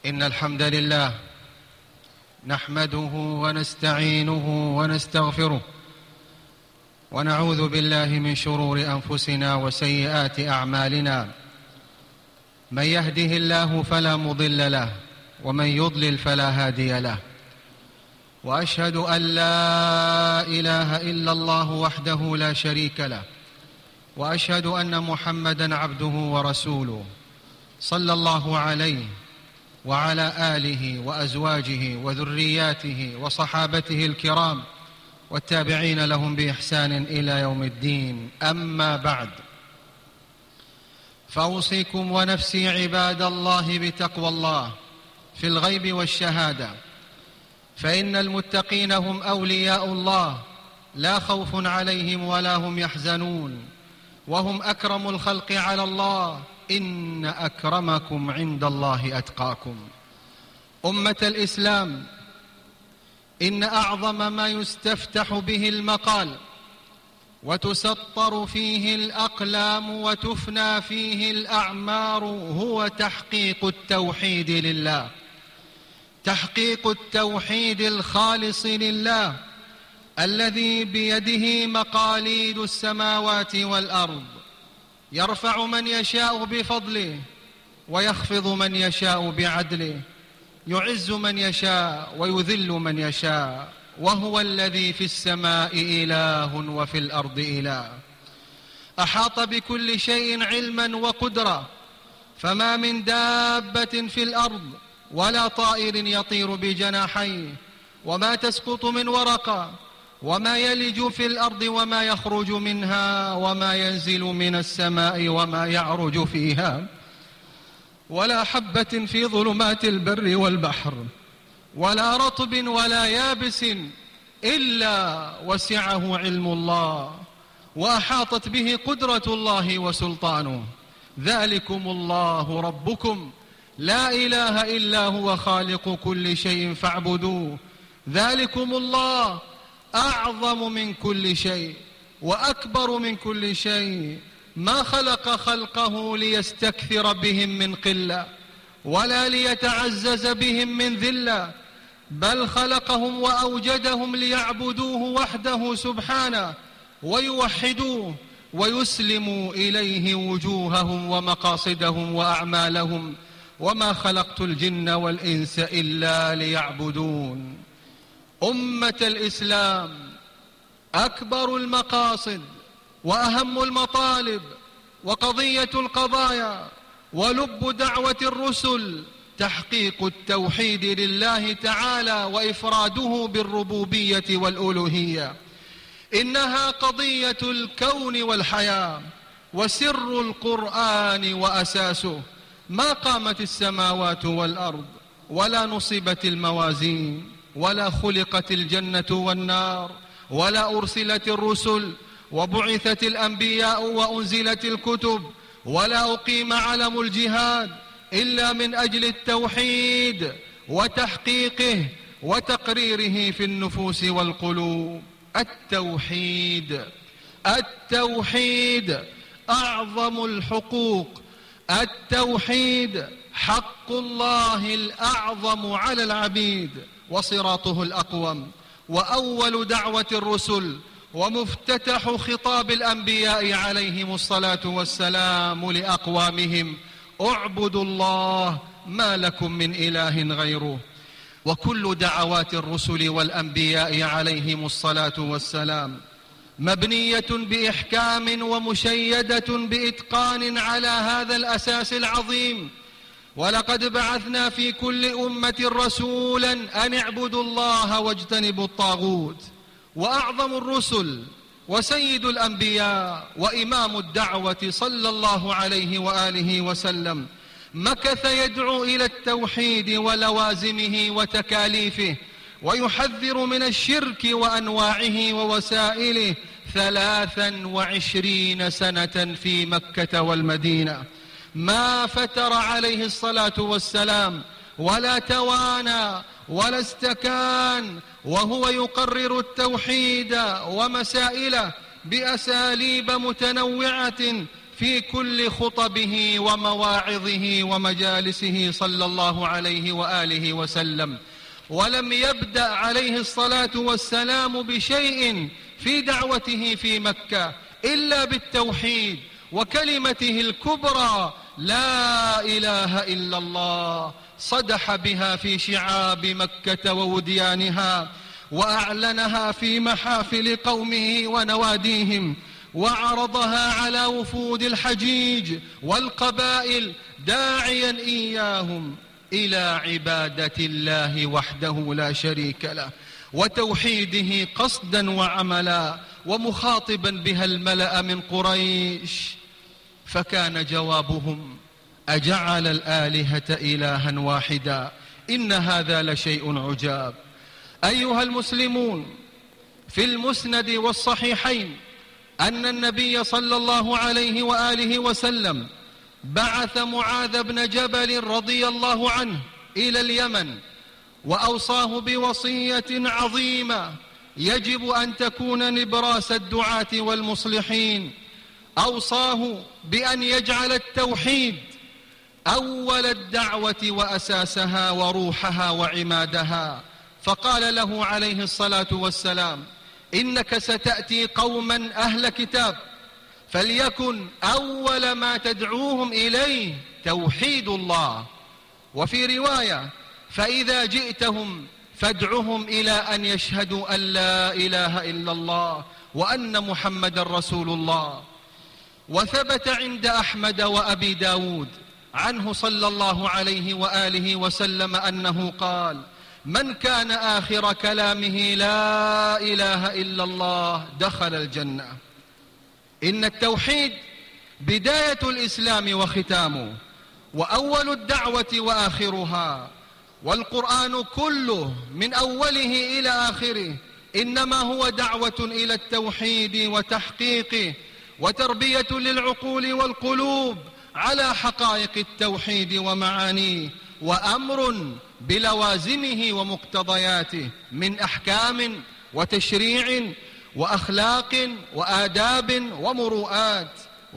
إن الحمد لله نحمده ونستعينه ونستغفره، ونعوذ بالله من شرور أنفسنا وسيئات أعمالنا. من يهده الله فلا مضل له، ومن يضلل فلا هادي له. وأشهد أن لا إله إلا الله وحده لا شريك له، وأشهد أن محمدًا عبده ورسوله، صلى الله عليه وعلى آله وأزواجه وذرياته وصحابته الكرام والتابعين لهم بإحسان إلى يوم الدين. أما بعد، فأوصيكم ونفسي عباد الله بتقوى الله في الغيب والشهادة، فإن المتقين هم أولياء الله، لا خوف عليهم ولا هم يحزنون، وهم أكرم الخلق على الله. إن أكرمكم عند الله أتقاكم. أمة الإسلام، إن أعظم ما يستفتح به المقال وتسطر فيه الأقلام وتفنى فيه الأعمار هو تحقيق التوحيد لله، تحقيق التوحيد الخالص لله الذي بيده مقاليد السماوات والأرض، يرفع من يشاء بفضله ويخفض من يشاء بعدله، يعز من يشاء ويذل من يشاء، وهو الذي في السماء إله وفي الأرض إله. أحاط بكل شيء علما وقدرة، فما من دابة في الأرض ولا طائر يطير بجناحيه، وما تسقط من ورقة، وما يلج في الأرض وما يخرج منها، وما ينزل من السماء وما يعرج فيها، ولا حبة في ظلمات البر والبحر، ولا رطب ولا يابس إلا وسعه علم الله، وأحاطت به قدرة الله وسلطانه. ذلكم الله ربكم لا إله إلا هو خالق كل شيء فاعبدوه. ذلكم الله أعظم من كل شيء وأكبر من كل شيء، ما خلق خلقه ليستكثر بهم من قلة ولا ليتعزز بهم من ذلة، بل خلقهم وأوجدهم ليعبدوه وحده سبحانه، ويوحدوه ويسلموا إليه وجوههم ومقاصدهم وأعمالهم. وما خلقت الجن والإنس إلا ليعبدون. أمة الإسلام، أكبر المقاصد وأهم المطالب وقضية القضايا ولب دعوة الرسل تحقيق التوحيد لله تعالى وإفراده بالربوبية والألوهية. إنها قضية الكون والحياة وسر القرآن وأساسه. ما قامت السماوات والأرض، ولا نصبت الموازين، ولا خلقت الجنة والنار، ولا أرسلت الرسل، وبعثت الأنبياء وأنزلت الكتب، ولا أقيم علم الجهاد إلا من أجل التوحيد وتحقيقه وتقريره في النفوس والقلوب. التوحيد أعظم الحقوق. التوحيد حق الله الأعظم على العبيد وصراطه الأقوم، وأول دعوة الرسل ومفتتح خطاب الأنبياء عليهم الصلاة والسلام لأقوامهم: اعبدوا الله ما لكم من إله غيره. وكل دعوات الرسل والأنبياء عليهم الصلاة والسلام مبنية بإحكام ومشيدة بإتقان على هذا الأساس العظيم. ولقد بعثنا في كل أمة رسولا أن اعبدوا الله واجتنبوا الطاغوت. وأعظم الرسل وسيد الأنبياء وإمام الدعوة صلى الله عليه وآله وسلم مكث يدعو إلى التوحيد ولوازمه وتكاليفه، ويحذر من الشرك وأنواعه ووسائله 23 سنة في مكة والمدينة. ما فتر عليه الصلاة والسلام ولا توانى ولا استكان، وهو يقرر التوحيد ومسائله بأساليب متنوعة في كل خطبه ومواعظه ومجالسه صلى الله عليه وآله وسلم، ولم يبدأ عليه الصلاة والسلام بشيء في دعوته في مكة إلا بالتوحيد وكلمته الكبرى لا إله إلا الله، صدح بها في شعاب مكة ووديانها، وأعلنها في محافل قومه ونواديهم، وعرضها على وفود الحجيج والقبائل داعيا إياهم إلى عبادة الله وحده لا شريك له وتوحيده قصدا وعملا، ومخاطبا بها الملأ من قريش. فكان جوابهم: أجعل الآلهة إلها واحدا إن هذا لشيء عجاب. أيها المسلمون، في المسند والصحيحين أن النبي صلى الله عليه وآله وسلم بعث معاذ بن جبل رضي الله عنه إلى اليمن، وأوصاه بوصية عظيمة يجب أن تكون نبراس الدعاة والمصلحين. أوصاه بأن يجعل التوحيد أول الدعوة وأساسها وروحها وعمادها. فقال له عليه الصلاة والسلام: إنك ستأتي قوما أهل كتاب، فليكن أول ما تدعوهم إليه توحيد الله. وفي رواية: فإذا جئتهم فادعهم إلى أن يشهدوا أن لا إله إلا الله وأن محمد رسول الله. وثبت عند أحمد وأبي داود عنه صلى الله عليه وآله وسلم أنه قال: من كان آخر كلامه لا إله إلا الله دخل الجنة. إن التوحيد بداية الإسلام وختامه، وأول الدعوة وآخرها، والقرآن كله من أوله إلى آخره إنما هو دعوة إلى التوحيد وتحقيقه، وتربية للعقول والقلوب على حقائق التوحيد ومعانيه، وأمر بلوازمه ومقتضياته من أحكام وتشريع وأخلاق وآداب ومروءات،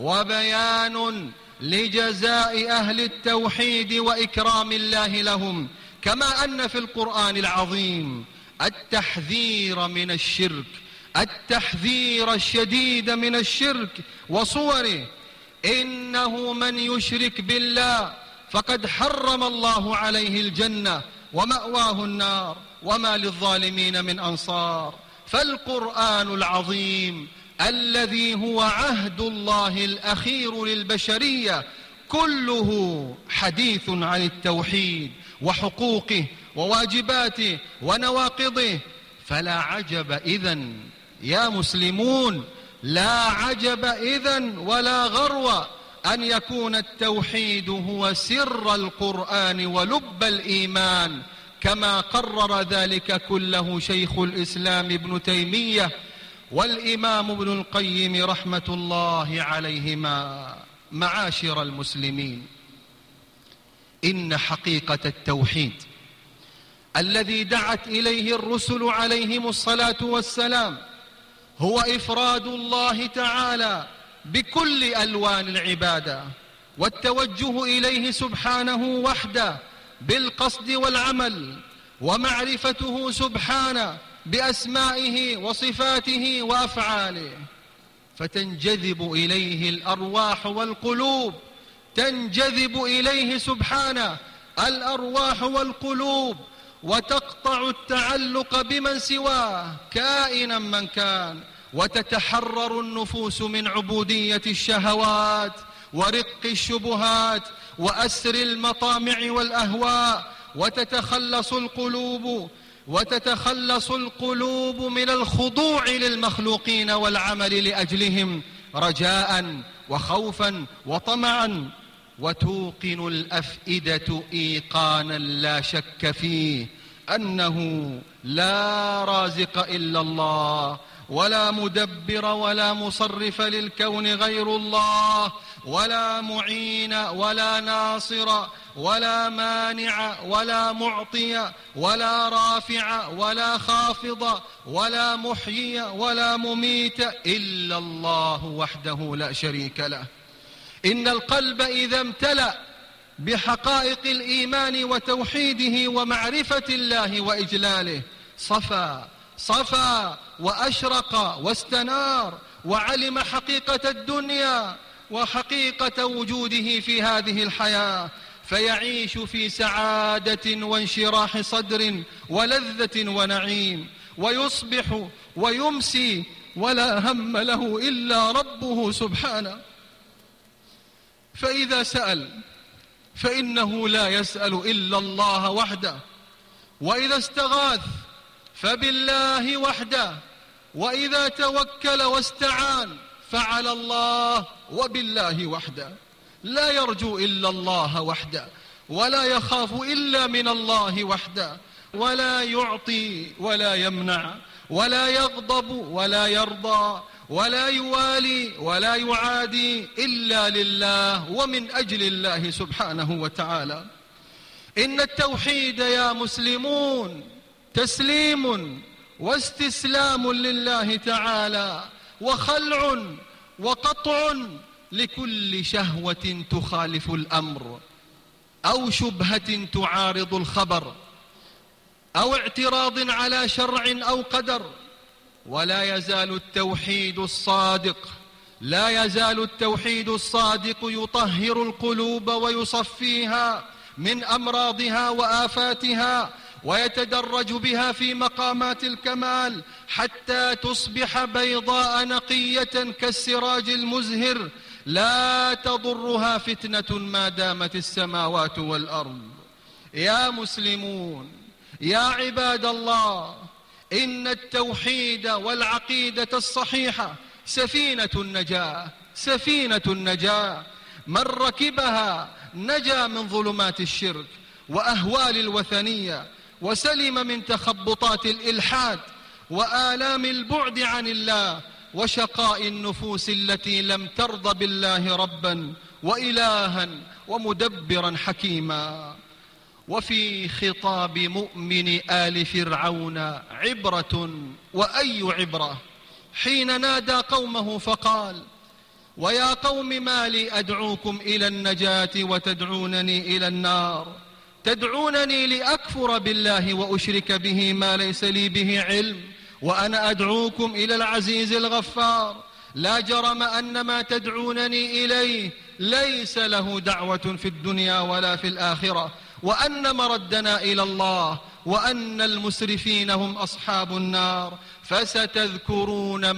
وبيان لجزاء أهل التوحيد وإكرام الله لهم. كما أن في القرآن العظيم التحذير من الشرك، التحذير الشديد من الشرك وصوره. إنه من يشرك بالله فقد حرم الله عليه الجنة ومأواه النار وما للظالمين من أنصار. فالقرآن العظيم الذي هو عهد الله الأخير للبشرية كله حديث عن التوحيد وحقوقه وواجباته ونواقضه. فلا عجب إذن يا مسلمون، لا عجب إذن ولا غرو أن يكون التوحيد هو سر القرآن ولب الإيمان، كما قرر ذلك كله شيخ الإسلام ابن تيمية والإمام ابن القيم رحمة الله عليهما. معاشر المسلمين، إن حقيقة التوحيد الذي دعت إليه الرسل عليهم الصلاة والسلام هو إفراد الله تعالى بكل ألوان العبادة، والتوجه إليه سبحانه وحده بالقصد والعمل، ومعرفته سبحانه بأسمائه وصفاته وأفعاله، فتنجذب إليه الأرواح والقلوب، تنجذب إليه سبحانه الأرواح والقلوب، وتقطع التعلق بمن سواه كائنا من كان، وتتحرر النفوس من عبودية الشهوات ورق الشبهات وأسر المطامع والأهواء، وتتخلص القلوب من الخضوع للمخلوقين والعمل لأجلهم رجاء وخوفا وطمعا، وتوقن الأفئدة إيقانا لا شك فيه أنه لا رازق إلا الله، ولا مدبر ولا مصرف للكون غير الله، ولا معين ولا ناصر ولا مانع ولا معطي ولا رافع ولا خافض ولا محيي ولا مميت إلا الله وحده لا شريك له. إن القلب إذا امتلأ بحقائق الإيمان وتوحيده ومعرفة الله وإجلاله صفى وأشرق واستنار، وعلم حقيقة الدنيا وحقيقة وجوده في هذه الحياة، فيعيش في سعادة وانشراح صدر ولذة ونعيم، ويصبح ويمسي ولا هم له إلا ربه سبحانه. فإذا سأل فإنه لا يسأل إلا الله وحده، وإذا استغاث فبالله وحده، وإذا توكل واستعان فعلى الله وبالله وحده. لا يرجو إلا الله وحده، ولا يخاف إلا من الله وحده، ولا يعطي ولا يمنع، ولا يغضب ولا يرضى، ولا يوالي ولا يعادي إلا لله ومن أجل الله سبحانه وتعالى. إن التوحيد يا مسلمون تسليم واستسلام لله تعالى، وخلع وقطع لكل شهوة تخالف الأمر، أو شبهة تعارض الخبر، أو اعتراض على شرع أو قدر. ولا يزال التوحيد الصادق يطهر القلوب ويصفيها من أمراضها وآفاتها، ويتدرج بها في مقامات الكمال حتى تصبح بيضاء نقية كالسراج المزهر، لا تضرها فتنة ما دامت السماوات والأرض. يا مسلمون، يا عباد الله، إن التوحيد والعقيدة الصحيحة سفينة النجاة، من ركبها نجا من ظلمات الشرك وأهوال الوثنية، وسلم من تخبطات الإلحاد وآلام البعد عن الله وشقاء النفوس التي لم ترض بالله ربا وإلها ومدبرا حكيما. وفي خطاب مؤمن آل فرعون عبرة، وأي عبرة، حين نادى قومه فقال: ويا قوم ما لي أدعوكم إلى النجاة وتدعونني إلى النار، تدعونني لأكفر بالله وأشرك به ما ليس لي به علم، وأنا أدعوكم إلى العزيز الغفار. لا جرم أن ما تدعونني إليه ليس له دعوة في الدنيا ولا في الآخرة، وأن مردنا إلى الله، وأن المسرفين هم أصحاب النار. فستذكرون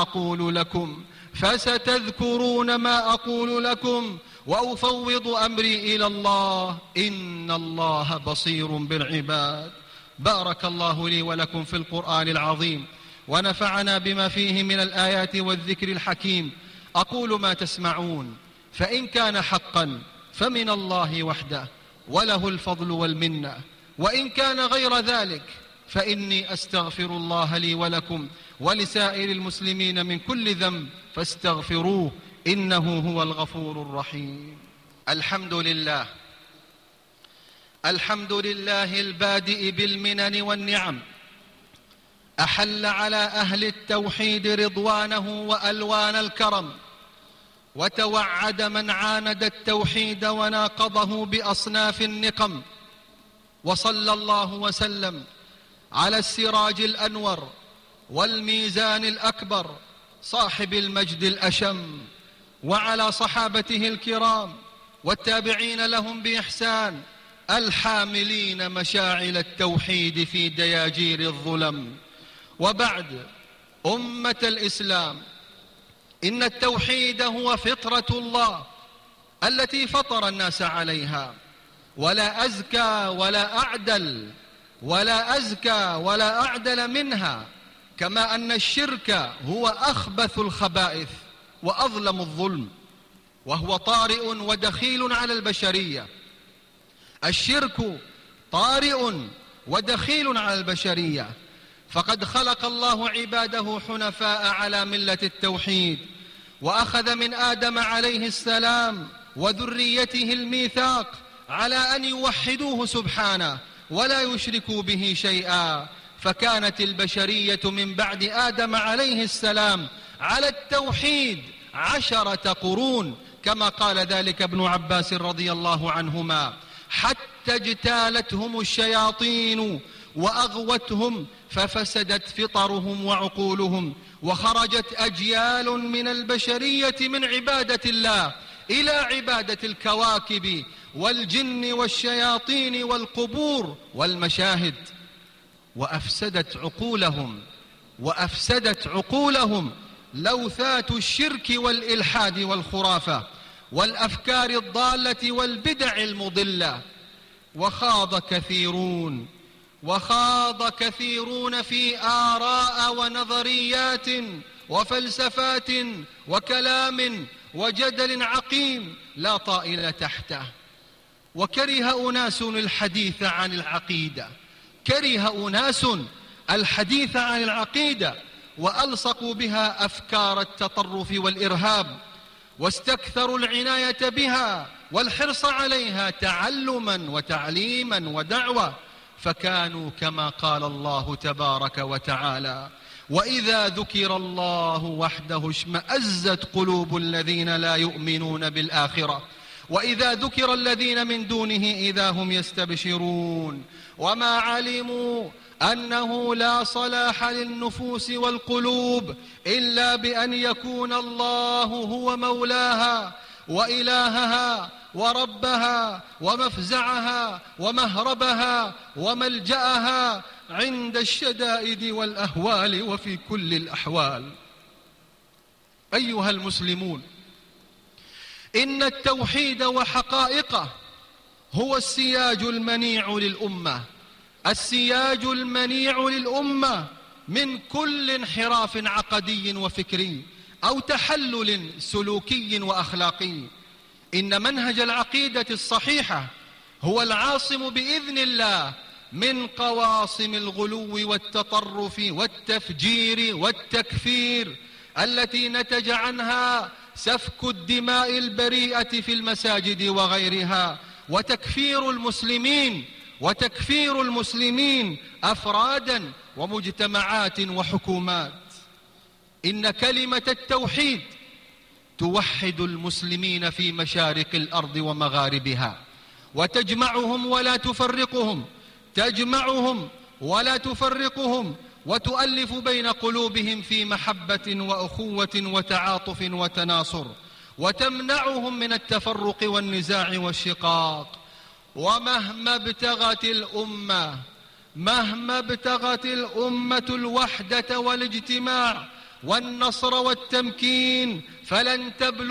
ما أقول لكم وأفوض أمري إلى الله، إن الله بصير بالعباد. بارك الله لي ولكم في القرآن العظيم، ونفعنا بما فيه من الآيات والذكر الحكيم. أقول ما تسمعون، فإن كان حقا فمن الله وحده، وله الفضل والمنة، وإن كان غير ذلك فإني أستغفر الله لي ولكم ولسائر المسلمين من كل ذنب فاستغفروه، إنه هو الغفور الرحيم. الحمد لله البادئ بالمنن والنعم، أحل على أهل التوحيد رضوانه وألوان الكرم، وتوعد من عاند التوحيد وناقضه بأصناف النقم. وصلى الله وسلم على السراج الأنور والميزان الأكبر صاحب المجد الأشم، وعلى صحابته الكرام والتابعين لهم بإحسان، الحاملين مشاعل التوحيد في دياجير الظلم. وبعد، أمة الإسلام، إن التوحيد هو فطرة الله التي فطر الناس عليها، ولا أزكى ولا أعدل منها، كما أن الشرك هو أخبث الخبائث وأظلم الظلم، وهو طارئ ودخيل على البشرية. الشرك طارئ ودخيل على البشرية، فقد خلق الله عباده حنفاء على ملة التوحيد، وأخذ من آدم عليه السلام وذريته الميثاق على أن يوحدوه سبحانه ولا يشركوا به شيئا. فكانت البشرية من بعد آدم عليه السلام على التوحيد 10 قرون، كما قال ذلك ابن عباس رضي الله عنهما: حتى اجتالتهم الشياطين وأغوتهم ففسدت فطرهم وعقولهم، وخرجت أجيال من البشرية من عبادة الله إلى عبادة الكواكب والجن والشياطين والقبور والمشاهد، وأفسدت عقولهم لوثات الشرك والإلحاد والخرافة والأفكار الضالة والبدع المضلة. وخاض كثيرون في آراء ونظريات وفلسفات وكلام وجدل عقيم لا طائل تحته. وكره أناس الحديث عن العقيدة وألصقوا بها أفكار التطرف والإرهاب، واستكثروا العناية بها والحرص عليها تعلما وتعليما ودعوة، فكانوا كما قال الله تبارك وتعالى: وإذا ذكر الله وحده اشمأزت قلوب الذين لا يؤمنون بالآخرة وإذا ذكر الذين من دونه إذا هم يستبشرون. وما علموا أنه لا صلاح للنفوس والقلوب إلا بأن يكون الله هو مولاها وإلهها وربها ومفزعها ومهربها وملجأها عند الشدائد والأهوال وفي كل الأحوال. أيها المسلمون، إن التوحيد وحقائقه هو السياج المنيع للأمة من كل انحراف عقدي وفكري أو تحلل سلوكي وأخلاقي. إن منهج العقيدة الصحيحة هو العاصم بإذن الله من قواصم الغلو والتطرف والتفجير والتكفير التي نتج عنها سفك الدماء البريئة في المساجد وغيرها، وتكفير المسلمين أفرادا ومجتمعات وحكومات. إن كلمة التوحيد توحد المسلمين في مشارق الأرض ومغاربها، وتجمعهم ولا تفرقهم، وتؤلف بين قلوبهم في محبة وأخوة وتعاطف وتناصر، وتمنعهم من التفرق والنزاع والشقاق. ومهما ابتغت الأمة الوحدة والاجتماع والنصر والتمكين فلن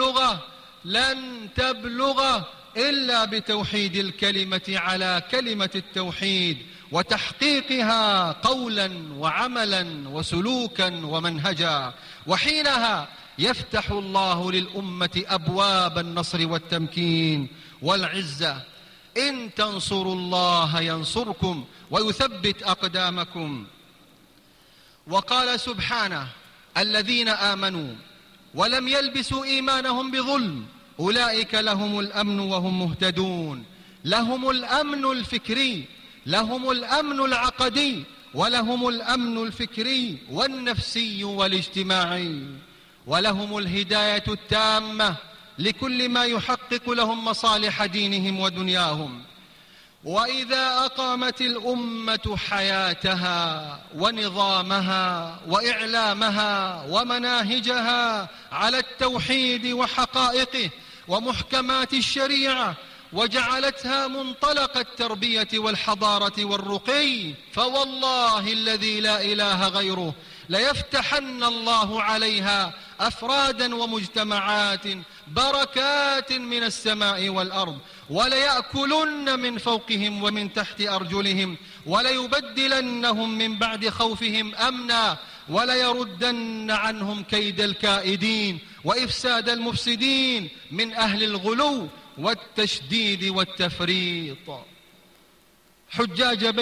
تبلغ إلا بتوحيد الكلمة على كلمة التوحيد وتحقيقها قولا وعملا وسلوكا ومنهجا. وحينها يفتح الله للأمة أبواب النصر والتمكين والعزة. إن تنصروا الله ينصركم ويثبت أقدامكم. وقال سبحانه: الذين آمنوا ولم يلبسوا إيمانهم بظلم أولئك لهم الأمن وهم مهتدون. لهم الأمن الفكري، لهم الأمن العقدي، ولهم الأمن الفكري والنفسي والاجتماعي، ولهم الهداية التامة لكل ما يحقق لهم مصالح دينهم ودنياهم. وإذا أقامت الأمة حياتها ونظامها وإعلامها ومناهجها على التوحيد وحقائقه ومحكمات الشريعة، وجعلتها منطلق التربية والحضارة والرقي، فوالله الذي لا إله غيره ليفتحن الله عليها أفرادا ومجتمعات بركات من السماء والأرض، وليأكلن من فوقهم ومن تحت أرجلهم، وليبدلنهم من بعد خوفهم أمنا، وليردن عنهم كيد الكائدين وإفساد المفسدين من أهل الغلو والتشديد والتفريط. حجاج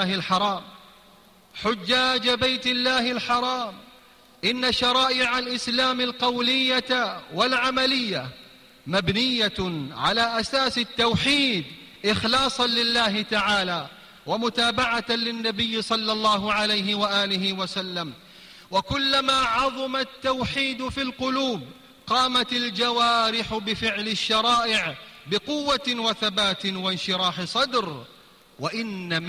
بيت الله الحرام، إن شرائع الإسلام القولية والعملية مبنية على أساس التوحيد إخلاصا لله تعالى ومتابعة للنبي صلى الله عليه وآله وسلم. وكلما عظم التوحيد في القلوب قامت الجوارح بفعل الشرائع بقوة وثبات وانشراح صدر. وإن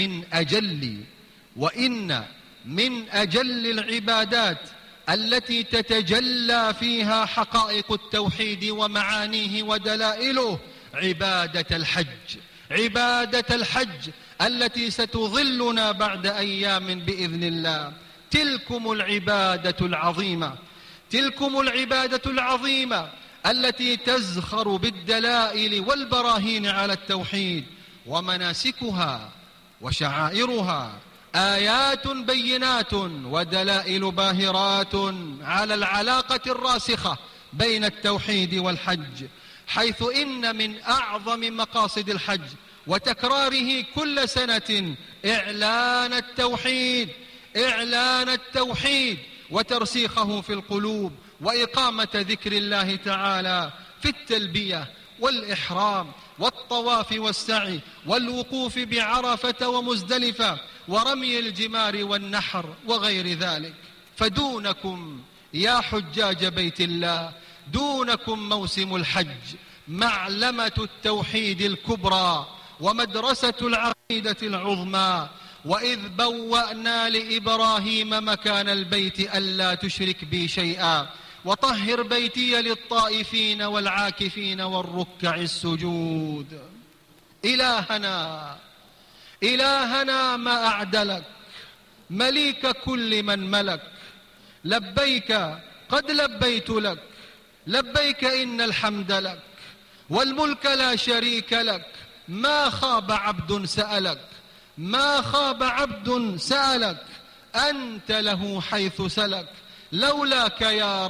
من أجل العبادات التي تتجلى فيها حقائق التوحيد ومعانيه ودلائله عبادة الحج التي ستظلنا بعد أيام بإذن الله. تلكم العبادة العظيمة التي تزخر بالدلائل والبراهين على التوحيد، ومناسكها وشعائرها آيات بينات ودلائل باهرات على العلاقة الراسخة بين التوحيد والحج، حيث إن من أعظم مقاصد الحج وتكراره كل سنة إعلان التوحيد وترسيخه في القلوب، وإقامة ذكر الله تعالى في التلبية والإحرام والطواف والسعي والوقوف بعرفة ومزدلفة ورمي الجمار والنحر وغير ذلك. فدونكم يا حجاج بيت الله، دونكم موسم الحج، معلمة التوحيد الكبرى ومدرسة العقيدة العظمى. وإذ بوأنا لإبراهيم مكان البيت ألا تشرك بي شيئا وطهر بيتي للطائفين والعاكفين والركع السجود. إلهنا ما أعدلك، مليك كل من ملك، لبيك قد لبيت لك، لبيك إن الحمد لك والملك لا شريك لك. ما خاب عبد سألك أنت له حيث سلك. لولاك يا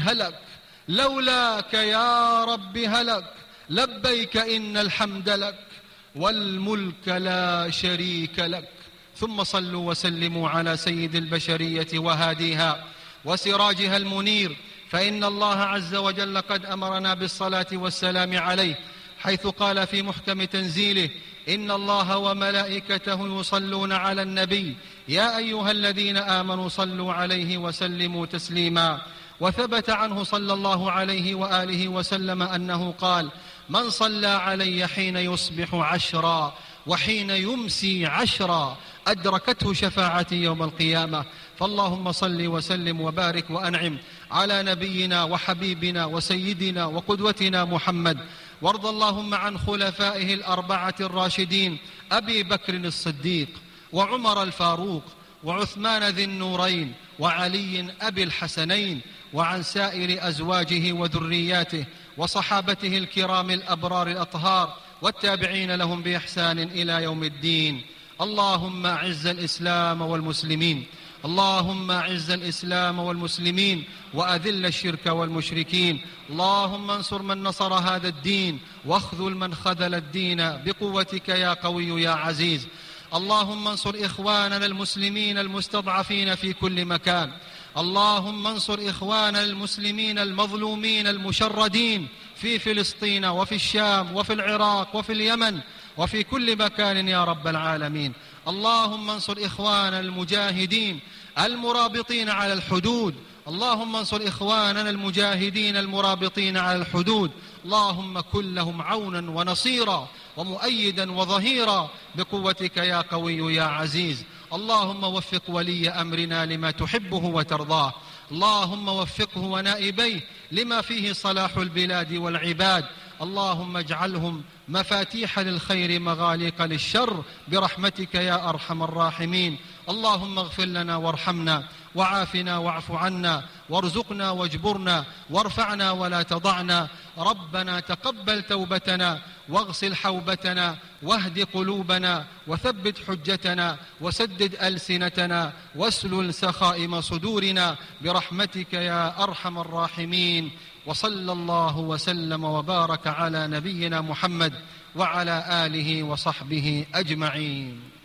رب هلك، لبيك إن الحمد لك والملك لا شريك لك. ثم صلوا وسلموا على سيد البشرية وهاديها وسراجها المنير، فإن الله عز وجل قد أمرنا بالصلاة والسلام عليه، حيث قال في محكم تنزيله: إن الله وملائكته يصلون على النبي يا أيها الذين آمنوا صلوا عليه وسلموا تسليما. وثبت عنه صلى الله عليه وآله وسلم أنه قال: من صلى علي حين يصبح 10 وحين يمسي 10 أدركته شفاعتي يوم القيامة. فاللهم صل وسلم وبارك وأنعم على نبينا وحبيبنا وسيدنا وقدوتنا محمد. وارض اللهم عن خلفائه ال4 الراشدين أبي بكر الصديق وعمر الفاروق وعثمان ذي النورين وعلي أبي الحسنين، وعن سائر أزواجه وذرياته وصحابته الكرام الأبرار الأطهار والتابعين لهم بإحسان إلى يوم الدين. اللهم أعز الإسلام والمسلمين وأذل الشرك والمشركين. اللهم انصر من نصر هذا الدين واخذل من خذل الدين بقوتك يا قوي يا عزيز. اللهم انصر إخواننا المسلمين المستضعفين في كل مكان. اللهم انصر إخواننا المسلمين المظلومين المشردين في فلسطين وفي الشام وفي العراق وفي اليمن وفي كل مكان يا رب العالمين. اللهم انصر إخواننا المجاهدين المرابطين على الحدود. اللهم انصر إخواننا المجاهدين المرابطين على الحدود. اللهم كن لهم عونا ونصيرا ومؤيدا وظهيرا بقوتك يا قوي يا عزيز. اللهم وفق ولي أمرنا لما تحبه وترضاه. اللهم وفقه ونائبيه لما فيه صلاح البلاد والعباد. اللهم اجعلهم مفاتيح للخير مغاليق للشر برحمتك يا أرحم الراحمين. اللهم اغفر لنا وارحمنا وعافنا واعف عنا وارزقنا واجبرنا وارفعنا ولا تضعنا. ربنا تقبل توبتنا واغسل حوبتنا واهد قلوبنا وثبت حجتنا وسدد ألسنتنا واسلل سخائم صدورنا برحمتك يا أرحم الراحمين. وصلى الله وسلم وبارك على نبينا محمد وعلى آله وصحبه أجمعين.